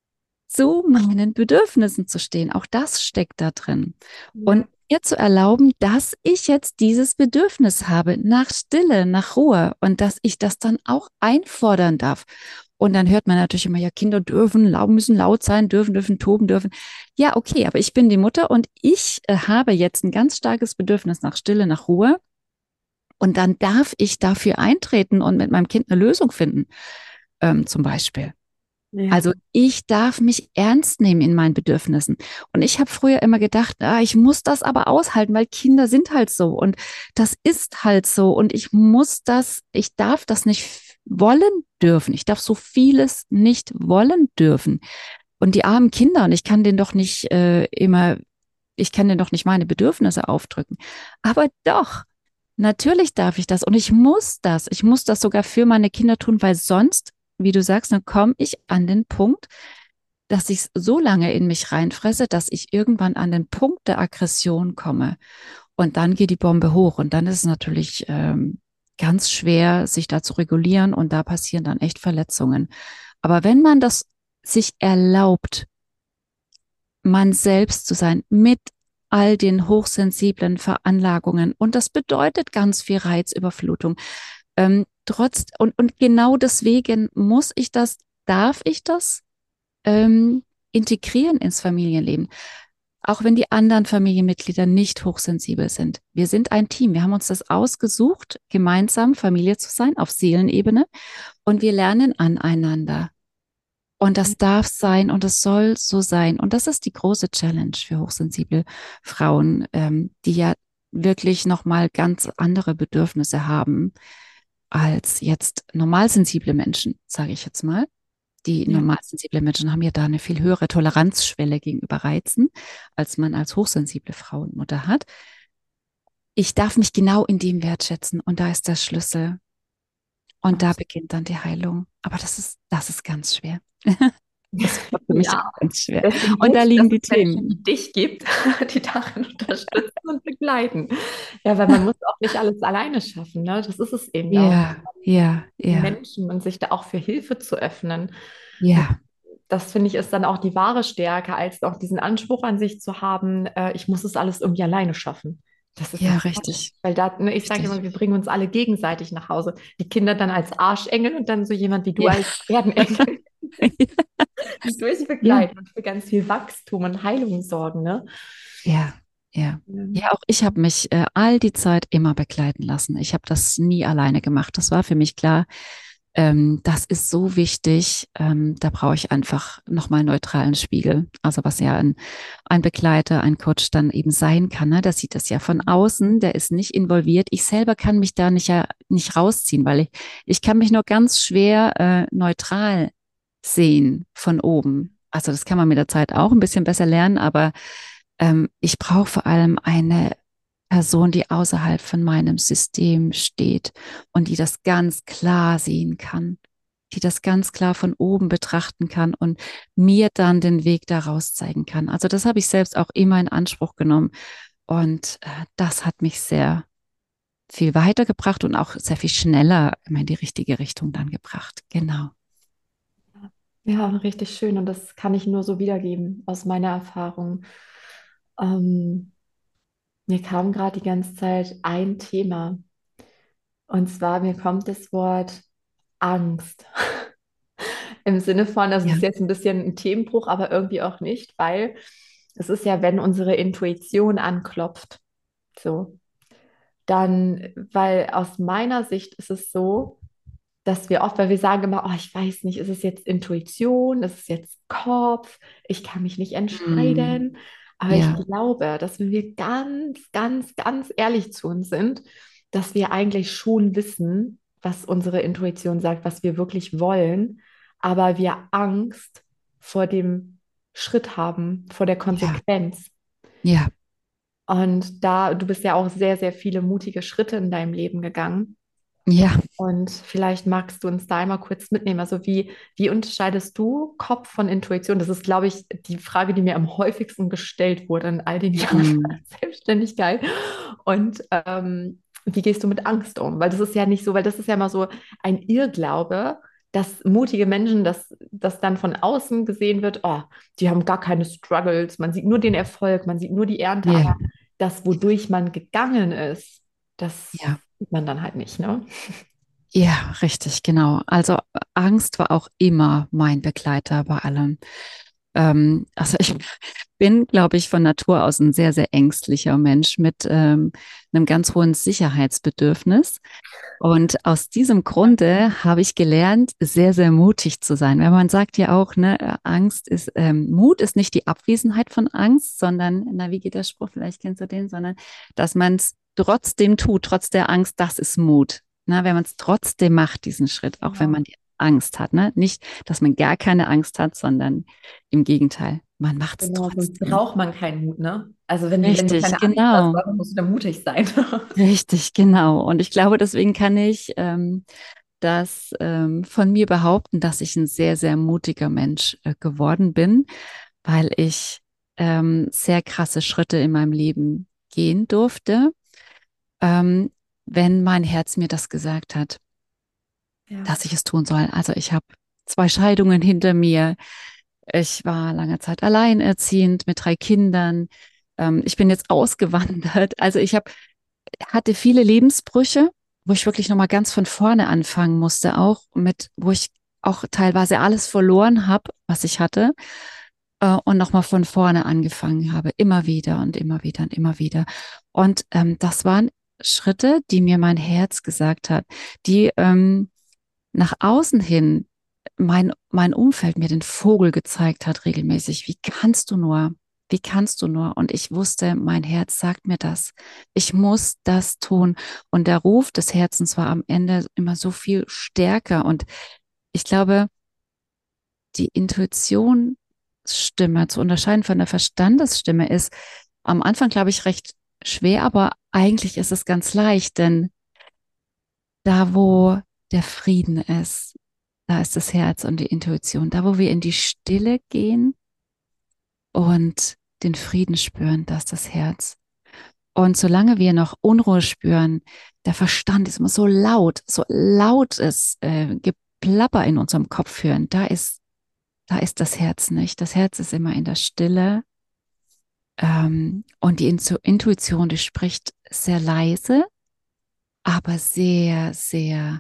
zu meinen Bedürfnissen zu stehen. Auch das steckt da drin. Und ja, mir zu erlauben, dass ich jetzt dieses Bedürfnis habe nach Stille, nach Ruhe und dass ich das dann auch einfordern darf. Und dann hört man natürlich immer, ja, Kinder müssen laut sein, dürfen toben, dürfen. Ja, okay, aber ich bin die Mutter und ich habe jetzt ein ganz starkes Bedürfnis nach Stille, nach Ruhe. Und dann darf ich dafür eintreten und mit meinem Kind eine Lösung finden, zum Beispiel. ja. Also ich darf mich ernst nehmen in meinen Bedürfnissen. Und ich habe früher immer gedacht, ich muss das aber aushalten, weil Kinder sind halt so und das ist halt so und ich darf das nicht wollen dürfen. Ich darf so vieles nicht wollen dürfen. Und die armen Kinder, und ich kann denen doch nicht ich kann denen doch nicht meine Bedürfnisse aufdrücken. Aber doch, natürlich darf ich das und ich muss das. Ich muss das sogar für meine Kinder tun, weil sonst, wie du sagst, dann komme ich an den Punkt, dass ich es so lange in mich reinfresse, dass ich irgendwann an den Punkt der Aggression komme. Und dann geht die Bombe hoch. Und dann ist es natürlich ganz schwer, sich da zu regulieren und da passieren dann echt Verletzungen. Aber wenn man das sich erlaubt, man selbst zu sein mit all den hochsensiblen Veranlagungen, und das bedeutet ganz viel Reizüberflutung. Und genau deswegen muss ich das, darf ich das integrieren ins Familienleben. Auch wenn die anderen Familienmitglieder nicht hochsensibel sind. Wir sind ein Team. Wir haben uns das ausgesucht, gemeinsam Familie zu sein auf Seelenebene und wir lernen aneinander. Und das darf sein und es soll so sein. Und das ist die große Challenge für hochsensible Frauen, die ja wirklich nochmal ganz andere Bedürfnisse haben als jetzt normalsensible Menschen, sage ich jetzt mal. Die Ja. normalsensible Menschen haben ja da eine viel höhere Toleranzschwelle gegenüber Reizen, als man als hochsensible Frau und Mutter hat. Ich darf mich genau in dem wertschätzen und da ist der Schlüssel. Und da beginnt dann die Heilung. Aber das ist ganz schwer. Das war für mich Ja, auch ganz schwer. deswegen Und da gut, liegen dass es die Menschen wie Themen. dich gibt, die darin unterstützen und begleiten. Ja, weil man muss auch nicht alles alleine schaffen, ne? Das ist es eben auch. Ja, ja, ja, Menschen und sich da auch für Hilfe zu öffnen. Und ja, das finde ich ist dann auch die wahre Stärke, als auch diesen Anspruch an sich zu haben, ich muss es alles irgendwie alleine schaffen. Das ist ja ja, Quatsch. richtig, Weil da, ne, ich sage immer, richtig. wir bringen uns alle gegenseitig nach Hause. Die Kinder dann als Arschengel und dann so jemand wie du Ja, als Erdenengel, die ja, durchbegleiten und für ganz viel Wachstum und Heilung sorgen, ne? ja, ja. Mhm. Ja, auch ich habe mich all die Zeit immer begleiten lassen. Ich habe das nie alleine gemacht. Das war für mich klar. Das ist so wichtig. Da brauche ich einfach nochmal einen neutralen Spiegel. Also was ja ein Begleiter, ein Coach dann eben sein kann. Ne? Der sieht das ja von außen, der ist nicht involviert. Ich selber kann mich da nicht rausziehen, weil ich kann mich nur ganz schwer neutral sehen von oben. Also das kann man mit der Zeit auch ein bisschen besser lernen, aber ich brauche vor allem eine Person, die außerhalb von meinem System steht und die das ganz klar sehen kann, die das ganz klar von oben betrachten kann und mir dann den Weg daraus zeigen kann. Also das habe ich selbst auch immer in Anspruch genommen und das hat mich sehr viel weitergebracht und auch sehr viel schneller immer in die richtige Richtung dann gebracht. Genau. Ja, richtig schön und das kann ich nur so wiedergeben aus meiner Erfahrung. Ähm, Mir kam gerade die ganze Zeit ein Thema und zwar mir kommt das Wort Angst. Im Sinne von, das Ja. ist jetzt ein bisschen ein Themenbruch, aber irgendwie auch nicht, weil es ist ja, wenn unsere Intuition anklopft, so, dann, weil aus meiner Sicht ist es so, dass wir oft, weil wir sagen immer, oh, ich weiß nicht, ist es jetzt Intuition, ist es jetzt Kopf, ich kann mich nicht Hm. entscheiden. Aber ich Ja, glaube, dass wenn wir ganz, ganz, ganz ehrlich zu uns sind, dass wir eigentlich schon wissen, was unsere Intuition sagt, was wir wirklich wollen, aber wir Angst vor dem Schritt haben, vor der ja, Konsequenz. ja, Und da, du bist ja auch sehr, sehr viele mutige Schritte in deinem Leben gegangen. ja. Und vielleicht magst du uns da einmal kurz mitnehmen. Also wie unterscheidest du Kopf von Intuition? Das ist, glaube ich, die Frage, die mir am häufigsten gestellt wurde in all den Jahren Hm. Selbstständigkeit. Und wie gehst du mit Angst um? Weil das ist ja nicht so, weil das ist ja immer so ein Irrglaube, dass mutige Menschen, dass dann von außen gesehen wird, oh, die haben gar keine Struggles, man sieht nur den Erfolg, man sieht nur die Ernte, aber Ja, das, wodurch man gegangen ist, das ja. sieht man dann halt nicht, ne? Ja, richtig, genau. Also Angst war auch immer mein Begleiter bei allem. Also ich bin, glaube ich, von Natur aus ein sehr, sehr ängstlicher Mensch mit einem ganz hohen Sicherheitsbedürfnis. Und aus diesem Grunde habe ich gelernt, sehr, sehr mutig zu sein. Weil man sagt ja auch, ne, Mut ist nicht die Abwesenheit von Angst, sondern, na, wie geht der Spruch? Vielleicht kennst du den, sondern, dass man es trotzdem tut, trotz der Angst, das ist Mut. Na, wenn man es trotzdem macht, diesen Schritt, auch wenn Genau. man die Angst hat, ne? Nicht, dass man gar keine Angst hat, sondern im Gegenteil, man macht es Genau, sonst trotzdem. braucht man keinen Mut, ne? Also wenn du Richtig, keine Angst hast, genau. dann musst du da mutig sein. Richtig, genau. Und ich glaube, deswegen kann ich das von mir behaupten, dass ich ein sehr, sehr mutiger Mensch geworden bin, weil ich sehr krasse Schritte in meinem Leben gehen durfte. Ähm, wenn mein Herz mir das gesagt hat, Ja. dass ich es tun soll. Also ich habe 2 Scheidungen hinter mir. Ich war lange Zeit alleinerziehend mit 3 Kindern. Ich bin jetzt ausgewandert. Also hatte viele Lebensbrüche, wo ich wirklich nochmal ganz von vorne anfangen musste, auch mit, wo ich auch teilweise alles verloren habe, was ich hatte, und nochmal von vorne angefangen habe, immer wieder und immer wieder und immer wieder. Und das waren Schritte, die mir mein Herz gesagt hat, die nach außen hin mein Umfeld mir den Vogel gezeigt hat regelmäßig. Wie kannst du nur? Wie kannst du nur? Und ich wusste, mein Herz sagt mir das. Ich muss das tun. Und der Ruf des Herzens war am Ende immer so viel stärker. Und ich glaube, die Intuitionsstimme zu unterscheiden von der Verstandesstimme ist am Anfang, glaube ich, recht schwer, aber eigentlich ist es ganz leicht, denn da, wo der Frieden ist, da ist das Herz und die Intuition. Da, wo wir in die Stille gehen und den Frieden spüren, da ist das Herz. Und solange wir noch Unruhe spüren, der Verstand ist immer so lautes Geplapper in unserem Kopf hören, da ist das Herz nicht. Das Herz ist immer in der Stille. Und die Intuition, die spricht sehr leise, aber sehr, sehr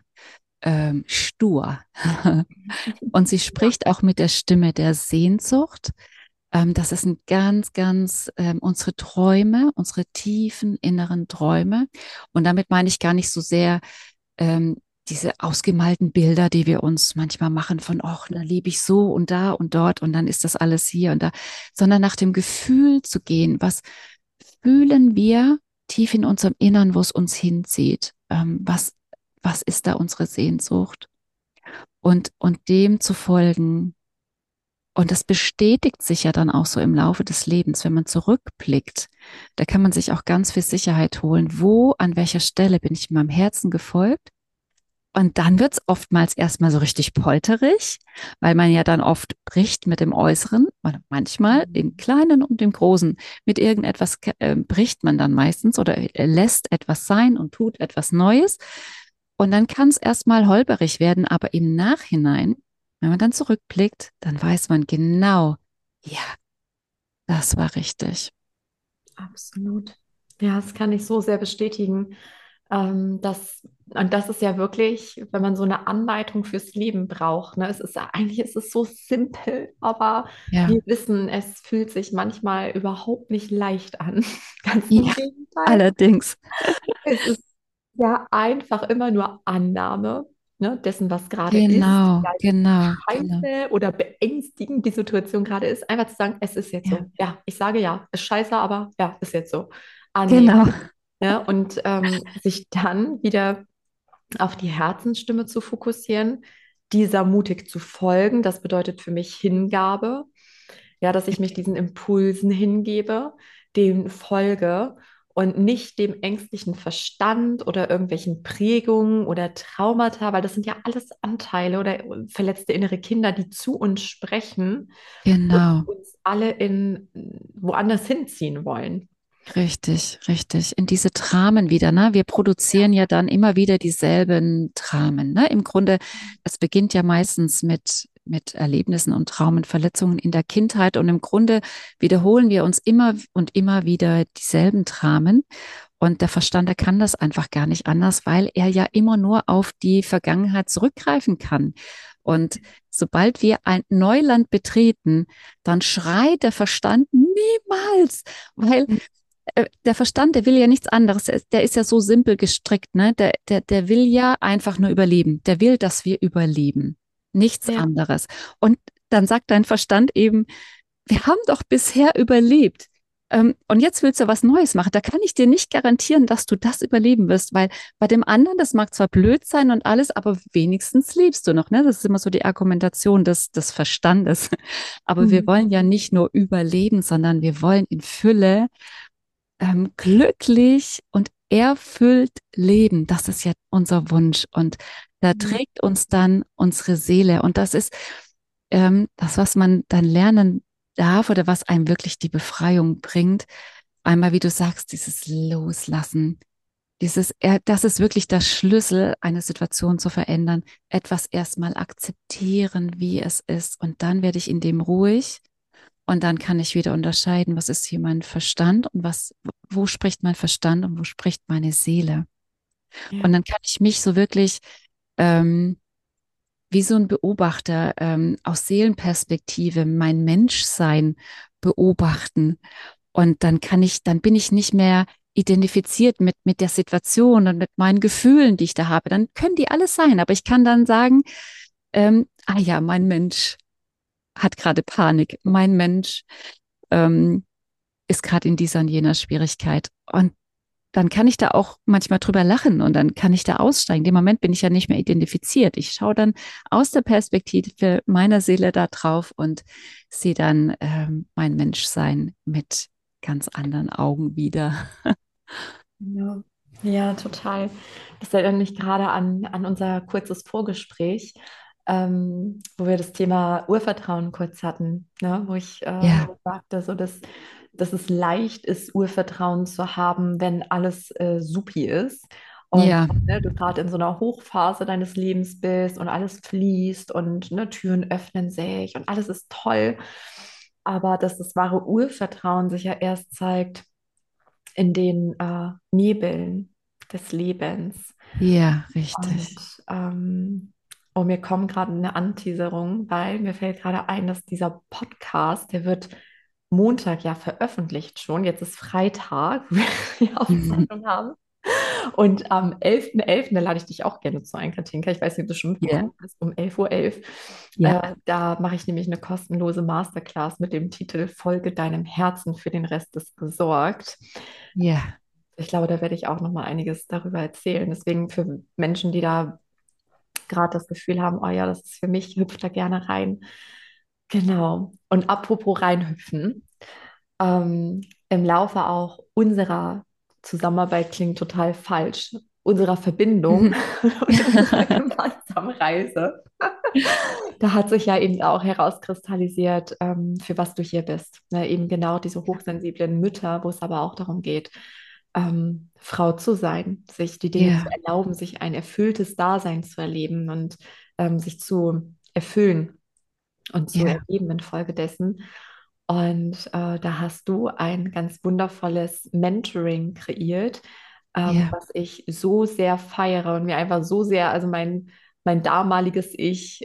stur. Und sie Ja, spricht auch mit der Stimme der Sehnsucht. Das ist ein ganz, unsere Träume, unsere tiefen inneren Träume. Und damit meine ich gar nicht so sehr ähm, diese ausgemalten Bilder, die wir uns manchmal machen von, ach, da lebe ich so und da und dort und dann ist das alles hier und da, sondern nach dem Gefühl zu gehen, was fühlen wir tief in unserem Innern, wo es uns hinzieht? Was ist da unsere Sehnsucht? Und dem zu folgen. Und das bestätigt sich ja dann auch so im Laufe des Lebens, wenn man zurückblickt. Da kann man sich auch ganz viel Sicherheit holen. Wo, an welcher Stelle bin ich meinem Herzen gefolgt? Und dann wird es oftmals erstmal so richtig polterig, weil man ja dann oft bricht mit dem Äußeren oder manchmal im Kleinen und im Großen. Mit irgendetwas bricht man dann meistens oder lässt etwas sein und tut etwas Neues. Und dann kann es erstmal holperig werden, aber im Nachhinein, wenn man dann zurückblickt, dann weiß man genau, ja, das war richtig. absolut. Ja, das kann ich so sehr bestätigen. Und das ist ja wirklich, wenn man so eine Anleitung fürs Leben braucht, ne? Es ist eigentlich ist es so simpel, aber Ja, wir wissen, es fühlt sich manchmal überhaupt nicht leicht an. Ganz im ja, Gegenteil. allerdings. Es ist ja einfach immer nur Annahme, ne, dessen, was gerade ist. Genau, Egal genau, wie genau. scheiße oder beängstigend die Situation gerade ist, einfach zu sagen, es ist jetzt Ja, so. Ja, ich sage ja, ist scheiße, aber ja, ist jetzt so. Annehmen. genau. Ne? Und sich dann wieder auf die Herzensstimme zu fokussieren, dieser mutig zu folgen, das bedeutet für mich Hingabe, ja, dass ich mich diesen Impulsen hingebe, dem folge und nicht dem ängstlichen Verstand oder irgendwelchen Prägungen oder Traumata, weil das sind ja alles Anteile oder verletzte innere Kinder, die zu uns sprechen und Genau. uns alle in woanders hinziehen wollen. Richtig, richtig. In diese Dramen wieder, ne? Wir produzieren ja dann immer wieder dieselben Dramen, ne? Im Grunde, es beginnt ja meistens mit Erlebnissen und Traumen, Verletzungen in der Kindheit und im Grunde wiederholen wir uns immer und immer wieder dieselben Dramen und der Verstand, der kann das einfach gar nicht anders, weil er ja immer nur auf die Vergangenheit zurückgreifen kann. Und sobald wir ein Neuland betreten, dann schreit der Verstand niemals, weil der Verstand, der will ja nichts anderes. Der ist ja so simpel gestrickt, ne? Der will ja einfach nur überleben. Der will, dass wir überleben. Nichts Ja. anderes. Und dann sagt dein Verstand eben, wir haben doch bisher überlebt. Und jetzt willst du was Neues machen. Da kann ich dir nicht garantieren, dass du das überleben wirst, weil bei dem anderen, das mag zwar blöd sein und alles, aber wenigstens lebst du noch. Ne? Das ist immer so die Argumentation des Verstandes. Aber wir Mhm. wollen ja nicht nur überleben, sondern wir wollen in Fülle glücklich und erfüllt leben. Das ist ja unser Wunsch. Und da Mhm. trägt uns dann unsere Seele. Und das ist das, was man dann lernen darf oder was einem wirklich die Befreiung bringt. Einmal, wie du sagst, dieses Loslassen. Das ist wirklich der Schlüssel, eine Situation zu verändern. Etwas erstmal akzeptieren, wie es ist. Und dann werde ich in dem ruhig. Und dann kann ich wieder unterscheiden, was ist hier mein Verstand und wo spricht mein Verstand und wo spricht meine Seele. Und Ja. dann kann ich mich so wirklich ähm, wie so ein Beobachter aus Seelenperspektive mein Menschsein beobachten. Und dann bin ich nicht mehr identifiziert mit der Situation und mit meinen Gefühlen, die ich da habe. Dann können die alles sein, aber ich kann dann sagen, ah ja, mein Mensch hat gerade Panik, mein Mensch ähm, ist gerade in dieser und jener Schwierigkeit. Und dann kann ich da auch manchmal drüber lachen und dann kann ich da aussteigen. In dem Moment bin ich ja nicht mehr identifiziert. Ich schaue dann aus der Perspektive meiner Seele da drauf und sehe dann mein Menschsein mit ganz anderen Augen wieder. Ja, ja, total. Das erinnert mich gerade an unser kurzes Vorgespräch, wo wir das Thema Urvertrauen kurz hatten, ne? Wo ich Ja, sagte, so dass es leicht ist, Urvertrauen zu haben, wenn alles supi ist. Und ja, ne, du gerade in so einer Hochphase deines Lebens bist und alles fließt und ne, Türen öffnen sich und alles ist toll. Aber dass das wahre Urvertrauen sich ja erst zeigt, in den Nebeln des Lebens. ja, Und richtig. oh, mir kommt gerade eine Anteaserung, weil mir fällt gerade ein, dass dieser Podcast, der wird Montag ja veröffentlicht schon. Jetzt ist Freitag, wo wir die Aufzeichnung haben. Und am 11.11., da lade ich dich auch gerne zu ein, Katinka. Ich weiß nicht, ob du schon Ja, mitbekommen hast, um 11:11 Uhr. ja, Da mache ich nämlich eine kostenlose Masterclass mit dem Titel Folge deinem Herzen, für den Rest ist gesorgt. ja, Ich glaube, da werde ich auch noch mal einiges darüber erzählen. Deswegen für Menschen, die da gerade das Gefühl haben, oh ja, das ist für mich, hüpft da gerne rein. Genau. Und apropos reinhüpfen, im Laufe auch unserer Zusammenarbeit klingt total falsch, unserer Verbindung und unserer gemeinsamen Reise. Da hat sich ja eben auch herauskristallisiert, für was du hier bist. Ne, eben genau diese hochsensiblen Mütter, wo es aber auch darum geht, Frau zu sein, sich die Dinge zu ja, erlauben, sich ein erfülltes Dasein zu erleben und sich zu erfüllen und zu ja, erleben infolgedessen. Und da hast du ein ganz wundervolles Mentoring kreiert, ja, was ich so sehr feiere und mir einfach so sehr, also mein damaliges Ich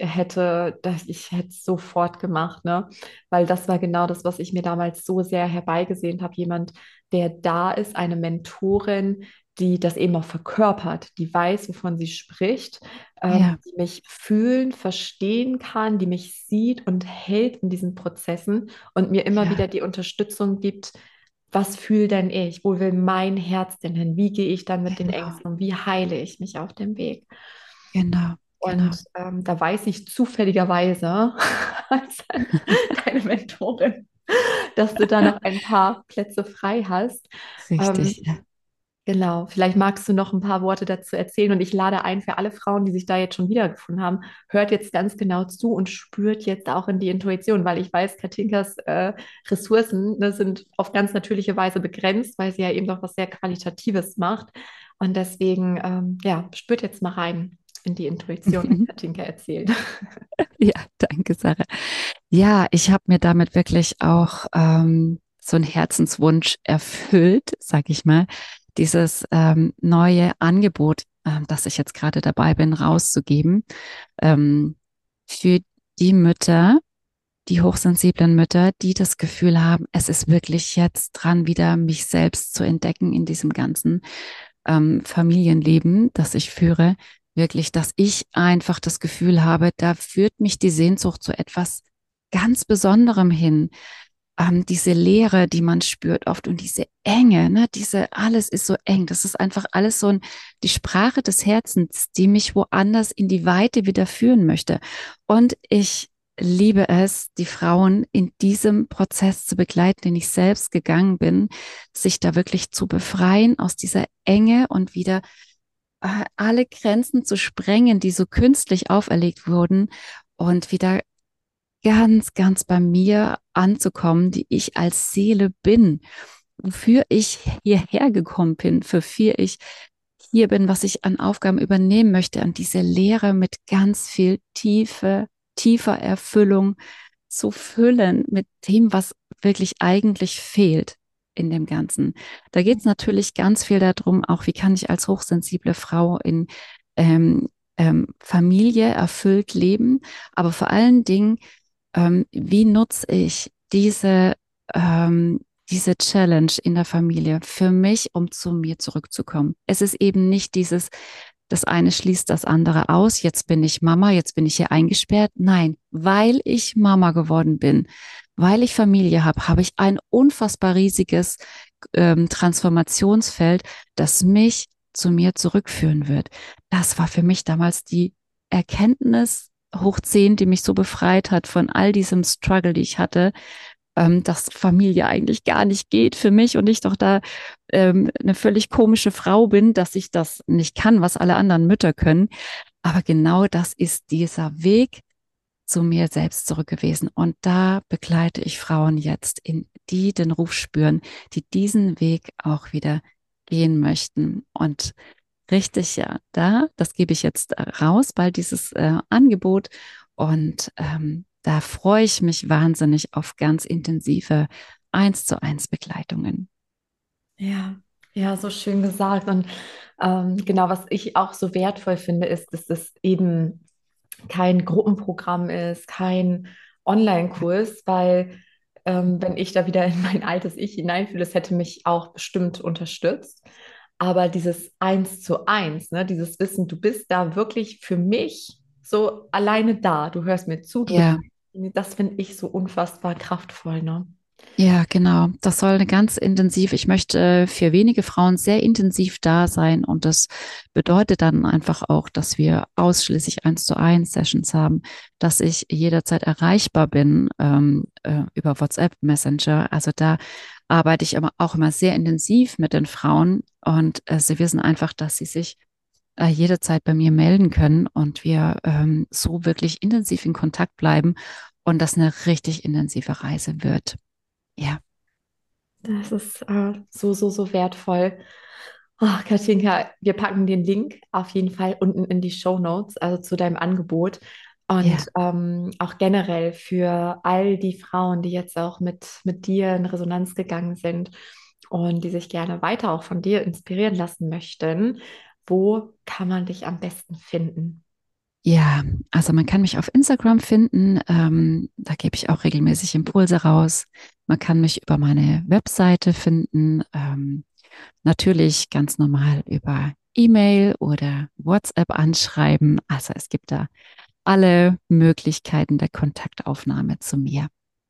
ich hätte es sofort gemacht, ne? Weil das war genau das, was ich mir damals so sehr herbeigesehnt habe. Jemand, der da ist, eine Mentorin, die das eben auch verkörpert, die weiß, wovon sie spricht, ja, die mich fühlen, verstehen kann, die mich sieht und hält in diesen Prozessen und mir immer ja, wieder die Unterstützung gibt, was fühlt denn ich? Wo will mein Herz denn hin? Wie gehe ich dann mit den genau, Ängsten um? Wie heile ich mich auf dem Weg? genau, genau. Und da weiß ich zufälligerweise als deine Mentorin, dass du da noch ein paar Plätze frei hast. Ähm, Richtig, ja. Genau, vielleicht magst du noch ein paar Worte dazu erzählen und ich lade ein für alle Frauen, die sich da jetzt schon wiedergefunden haben, hört jetzt ganz genau zu und spürt jetzt auch in die Intuition, weil ich weiß, Katinkas Ressourcen, ne, sind auf ganz natürliche Weise begrenzt, weil sie ja eben doch was sehr Qualitatives macht. Und deswegen, ja, spürt jetzt mal rein in die Intuition, wenn Katinka erzählt. Ja, danke, Sarah. Ja, ich habe mir damit wirklich auch so einen Herzenswunsch erfüllt, sag ich mal, dieses neue Angebot, das ich jetzt gerade dabei bin, rauszugeben, ähm, für die Mütter, die hochsensiblen Mütter, die das Gefühl haben, es ist wirklich jetzt dran, wieder mich selbst zu entdecken in diesem ganzen Familienleben, das ich führe, wirklich, dass ich einfach das Gefühl habe, da führt mich die Sehnsucht zu etwas ganz Besonderem hin. Diese Leere, die man spürt oft und diese Enge, ne, alles ist so eng. Das ist einfach alles so die Sprache des Herzens, die mich woanders in die Weite wieder führen möchte. Und ich liebe es, die Frauen in diesem Prozess zu begleiten, den ich selbst gegangen bin, sich da wirklich zu befreien aus dieser Enge und wieder alle Grenzen zu sprengen, die so künstlich auferlegt wurden und wieder ganz, ganz bei mir anzukommen, die ich als Seele bin, wofür ich hierher gekommen bin, hier bin, was ich an Aufgaben übernehmen möchte, an diese Lehre mit ganz viel tiefer Erfüllung zu füllen mit dem, was wirklich eigentlich fehlt in dem Ganzen. Da geht es natürlich ganz viel darum, auch wie kann ich als hochsensible Frau in ähm, Familie erfüllt leben, aber vor allen Dingen, wie nutze ich ähm, diese Challenge in der Familie für mich, um zu mir zurückzukommen. Es ist eben nicht das eine schließt das andere aus. Jetzt bin ich Mama, jetzt bin ich hier eingesperrt. Nein, weil ich Mama geworden bin, weil ich Familie habe, habe ich ein unfassbar riesiges Transformationsfeld, das mich zu mir zurückführen wird. Das war für mich damals die Erkenntnis hoch 10, die mich so befreit hat von all diesem Struggle, die ich hatte, dass Familie eigentlich gar nicht geht für mich und ich doch da eine völlig komische Frau bin, dass ich das nicht kann, was alle anderen Mütter können. Aber genau das ist dieser Weg zu mir selbst zurück gewesen. Und da begleite ich Frauen jetzt, die den Ruf spüren, die diesen Weg auch wieder gehen möchten. Und richtig, ja, das gebe ich jetzt raus, bald dieses Angebot. Und da freue ich mich wahnsinnig auf ganz intensive 1:1 Begleitungen. Ja, ja, so schön gesagt. Und genau, was ich auch so wertvoll finde, ist, dass es eben kein Gruppenprogramm ist, kein Online-Kurs, weil wenn ich da wieder in mein altes Ich hineinfühle, das hätte mich auch bestimmt unterstützt. Aber dieses Eins zu eins, ne, dieses Wissen, du bist da wirklich für mich so alleine da, du hörst mir zu, du Ja. begleitest mich, das finde ich so unfassbar kraftvoll, ne? Ja, genau. Das soll eine ganz intensiv, ich möchte für wenige Frauen sehr intensiv da sein und das bedeutet dann einfach auch, dass wir ausschließlich 1:1 Sessions haben, dass ich jederzeit erreichbar bin über WhatsApp Messenger. Also da arbeite ich auch immer sehr intensiv mit den Frauen und sie wissen einfach, dass sie sich jederzeit bei mir melden können und wir so wirklich intensiv in Kontakt bleiben und das eine richtig intensive Reise wird. Ja. Das ist so wertvoll. Ach, Katinka, wir packen den Link auf jeden Fall unten in die Show Notes, also zu deinem Angebot. Und Ja, auch generell für all die Frauen, die jetzt auch mit dir in Resonanz gegangen sind und die sich gerne weiter auch von dir inspirieren lassen möchten, wo kann man dich am besten finden? ja, also man kann mich auf Instagram finden. Da gebe ich auch regelmäßig Impulse raus. Man kann mich über meine Webseite finden. Natürlich ganz normal über E-Mail oder WhatsApp anschreiben. Also es gibt da alle Möglichkeiten der Kontaktaufnahme zu mir.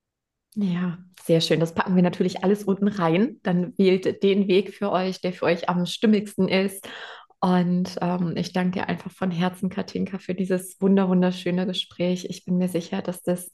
Ja, sehr schön. Das packen wir natürlich alles unten rein. Dann wählt den Weg für euch, der für euch am stimmigsten ist. Und ich danke dir einfach von Herzen, Katinka, für dieses wunderschöne Gespräch. Ich bin mir sicher, dass das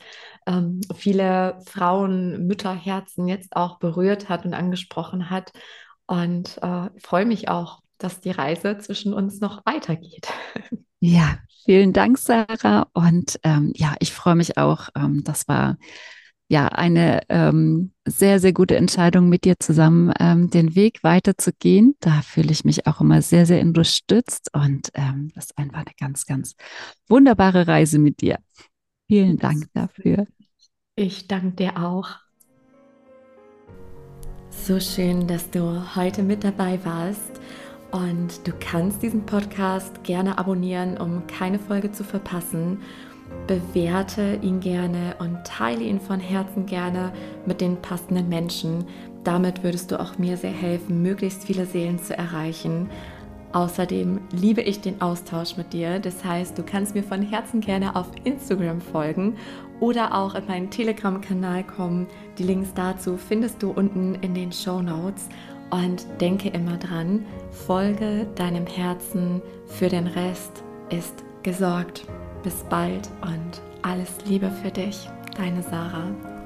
viele Frauen, Mütterherzen jetzt auch berührt hat und angesprochen hat. Und freue mich auch, dass die Reise zwischen uns noch weitergeht. Ja, vielen Dank, Sarah. Und ja, ich freue mich auch. Das war ja eine sehr, sehr gute Entscheidung mit dir zusammen, den Weg weiterzugehen. Da fühle ich mich auch immer sehr, sehr unterstützt und das ist einfach eine ganz, ganz wunderbare Reise mit dir. Vielen Dank dafür. Ich danke dir auch. So schön, dass du heute mit dabei warst und du kannst diesen Podcast gerne abonnieren, um keine Folge zu verpassen. Bewerte ihn gerne und teile ihn von Herzen gerne mit den passenden Menschen. Damit würdest du auch mir sehr helfen, möglichst viele Seelen zu erreichen. Außerdem liebe ich den Austausch mit dir. Das heißt, du kannst mir von Herzen gerne auf Instagram folgen oder auch in meinen Telegram-Kanal kommen. Die Links dazu findest du unten in den Shownotes. Und denke immer dran, folge deinem Herzen, für den Rest ist gesorgt. Bis bald und alles Liebe für dich, deine Sarah.